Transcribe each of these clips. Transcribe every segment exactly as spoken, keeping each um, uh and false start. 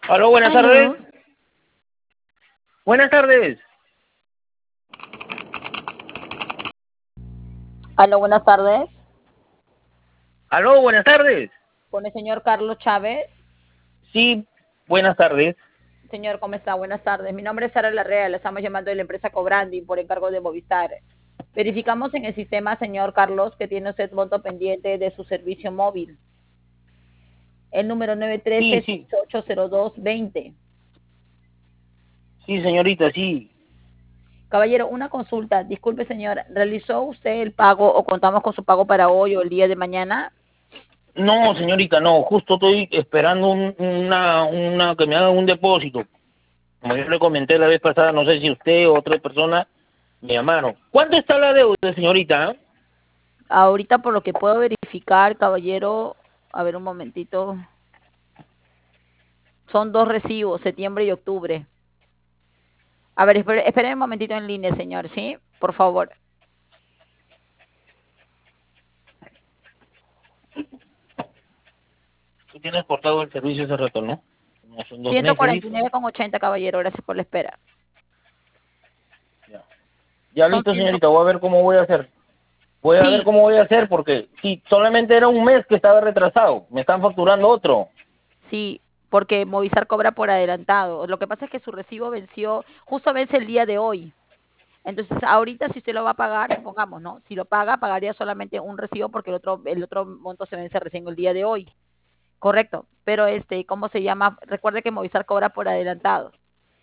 Aló, buenas Aló. tardes. Buenas tardes. Aló, buenas tardes. Aló, buenas tardes. Con el señor Carlos Chávez. Sí, buenas tardes. Señor, ¿cómo está? Buenas tardes. Mi nombre es Sara Larrea, le estamos llamando de la empresa Cobranding por encargo de Movistar. Verificamos en el sistema, señor Carlos, que tiene usted monto pendiente de su servicio móvil. El número nueve uno tres, Sí, seis sí. ocho cero dos dos cero. Sí, señorita, sí. Caballero, una consulta. Disculpe, señor, ¿realizó usted el pago o contamos con su pago para hoy o el día de mañana? No, señorita, no. Justo estoy esperando un- una, una que me hagan un depósito. Como yo le comenté la vez pasada, no sé si usted o otra persona me llamaron. ¿Cuánto está la deuda, señorita? ¿Eh? Ahorita, por lo que puedo verificar, caballero, a ver un momentito. Son dos recibos, septiembre y octubre. A ver, espere, espere un momentito en línea, señor, ¿sí? Por favor. Tú tienes cortado el servicio hace rato, ¿no? No son dos ciento meses, cuarenta y dice. nueve con ochenta, caballero. Gracias por la espera. Ya. Ya Son listo, ciento... señorita. Voy a ver cómo voy a hacer. Voy a ver Sí, cómo voy a hacer porque si solamente era un mes que estaba retrasado, me están facturando otro. sí, porque Movistar cobra por adelantado. Lo que pasa es que su recibo venció, justo vence el día de hoy. Entonces, ahorita si usted lo va a pagar, supongamos, ¿no? Si lo paga, pagaría solamente un recibo porque el otro, el otro monto se vence recién el día de hoy. Correcto. Pero este, ¿cómo se llama? Recuerde que Movistar cobra por adelantado.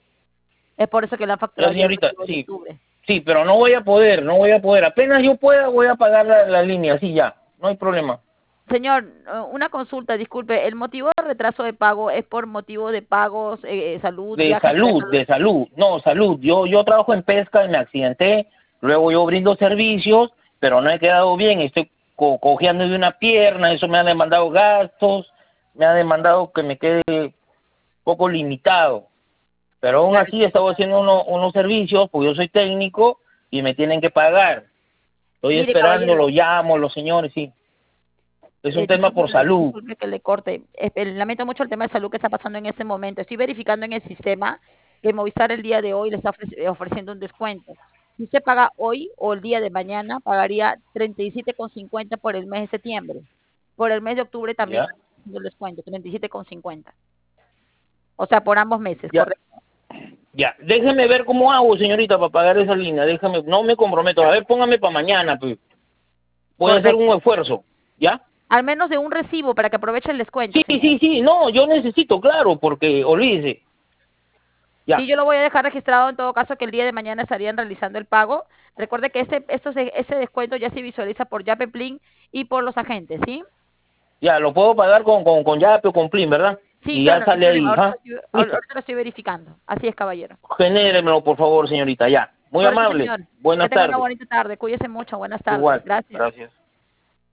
Es por eso que le han Ya, facturado ya el señorita, recibo de sí, octubre. sí, pero no voy a poder, no voy a poder. Apenas yo pueda, voy a pagar la, la línea, sí, ya, no hay problema. Señor, eh, una consulta, disculpe, ¿el motivo de retraso de pago es por motivo de pagos, eh, eh, salud, De viaje, salud, salud? de salud, no, salud. Yo, yo trabajo en pesca y me accidenté, luego yo brindo servicios, pero no he quedado bien, estoy co cojeando de una pierna, eso me ha demandado gastos, me ha demandado que me quede poco limitado. Pero aún Claro, así he estado señor. haciendo uno, unos servicios, pues yo soy técnico y me tienen que pagar. Estoy Mire, esperando, lo caballero, llamo, los señores, sí. Es un eh, tema disculpe, por que le, salud. disculpe que le corte. Eh, eh, lamento mucho el tema de salud que está pasando en ese momento. Estoy verificando en el sistema que Movistar el día de hoy le está ofreci- eh, ofreciendo un descuento. Si usted paga hoy o el día de mañana, pagaría treinta y siete con cincuenta por el mes de septiembre. Por el mes de octubre también ¿Ya? está haciendo el descuento, treinta y siete con cincuenta. O sea, por ambos meses, Ya, correcto. ya. Déjeme ver cómo hago, señorita, para pagar esa línea. Déjame, no me comprometo. A ver, póngame para mañana, pues. Voy a hacer un Correcto. esfuerzo, ¿ya? Al menos de un recibo para que aproveche el descuento, Sí, señor. sí, sí, no, yo necesito, claro, porque olvídese. Sí, Ya, yo lo voy a dejar registrado en todo caso que el día de mañana estarían realizando el pago. Recuerde que este, esto se- ese descuento ya se visualiza por Yapeplin y por los agentes, ¿sí? ya, lo puedo pagar con, con, con Yape o con Plin, ¿verdad? Sí, Y ya claro, no hay sale problema. ahí, Ahorita lo ¿ah? estoy, Listo. ahorita lo estoy verificando. Así es, caballero. Genéремelo, por favor, señorita, ya. Muy Suerte, amable. señor. Que Buenas tenga una tardes. bonita tarde. Cuídese mucho. Buenas tardes. Igual. Gracias. Gracias.